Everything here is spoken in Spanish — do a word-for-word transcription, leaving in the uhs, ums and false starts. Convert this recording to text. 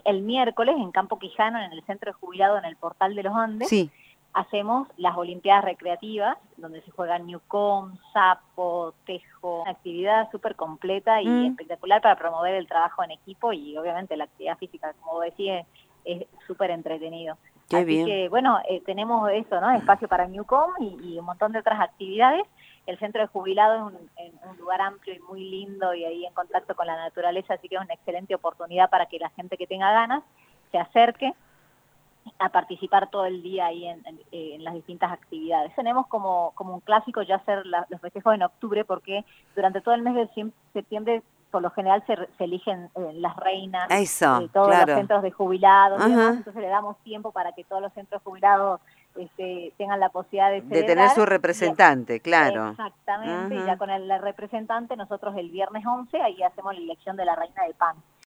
el miércoles en Campo Quijano, en el Centro de Jubilados, en el Portal de los Andes, sí. hacemos las Olimpiadas Recreativas, donde se juega Newcom, sapo, tejo, una actividad súper completa y Mm. espectacular para promover el trabajo en equipo y obviamente la actividad física, como decía, es súper entretenido. Qué Así bien. que, bueno, eh, tenemos eso, ¿no? Espacio para Newcom y, y un montón de otras actividades. El Centro de Jubilados es un, en un lugar amplio y muy lindo y ahí en contacto con la naturaleza, así que es una excelente oportunidad para que la gente que tenga ganas se acerque a participar todo el día ahí en, en, en las distintas actividades. Tenemos como, como un clásico ya hacer la, los festejos en octubre porque durante todo el mes de septiembre por lo general se, se eligen eh, las reinas, Eso, eh, todos claro. los centros de jubilados y demás, Ajá. entonces le damos tiempo para que todos los centros jubilados este, tengan la posibilidad de De tener celebrar. su Y, representante, claro. exactamente, y ya Ajá. con el representante nosotros el viernes once ahí hacemos la elección de la reina de pan.